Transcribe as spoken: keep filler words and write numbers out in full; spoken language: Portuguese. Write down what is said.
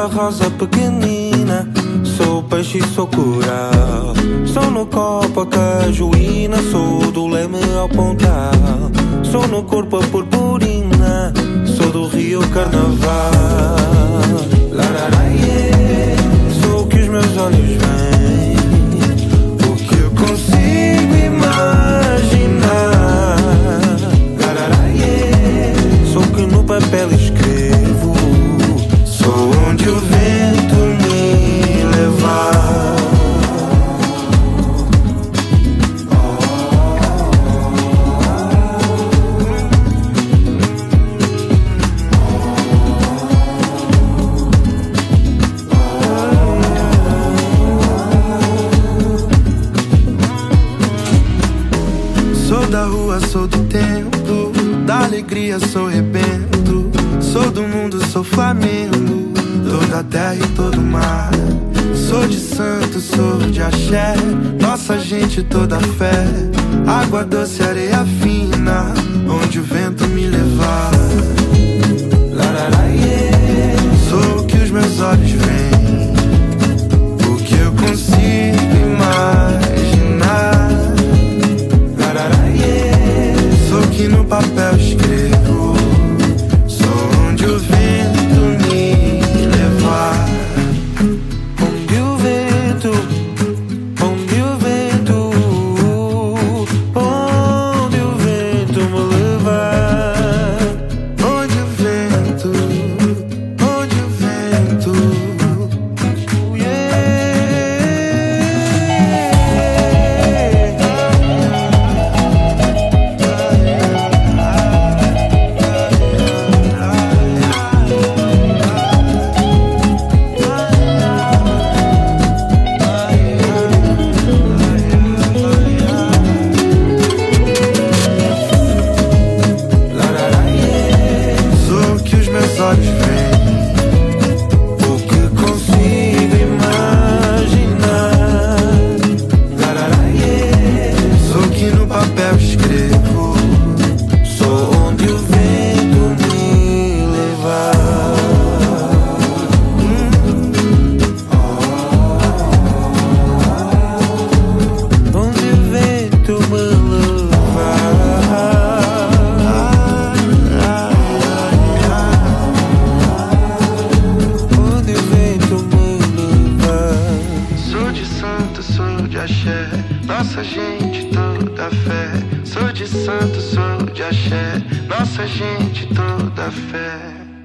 a rosa pequenina. Sou peixe e sou coral. Sou no copo a cajuína. Sou do leme ao pontal. Sou no corpo a purpurina. Sou do rio carnaval. Lararaie. Sou o que os meus olhos veem, o que eu consigo imaginar. Lararaie. Sou o que no papel escrevo. Sou onde o vento me levar. Sou da rua, sou do tempo, da alegria sou rebento. Sou do mundo, sou Flamengo, toda terra e todo mar. Sou de santo, sou de axé, nossa gente toda fé. Água doce, areia fina, onde o vento me levar. Lararaie. Sou o que os meus olhos veem, o que eu consigo imaginar. Lararaie. Sou o que no papel escrevo. Sou onde o vento me levar. Onde o vento, onde o vento, onde o vento me levar. Onde o vento, onde o vento. Sou o que os meus olhos veem, O que consigo imaginar. Lararaie. sou o que no papel escrevo. Sou onde o vento me levar. Onde o vento me levar. Onde o vento me levar. Sou de santo, sou de axé, nossa gente toda fé. Sou de santo, sou de axé, nossa gente toda fé.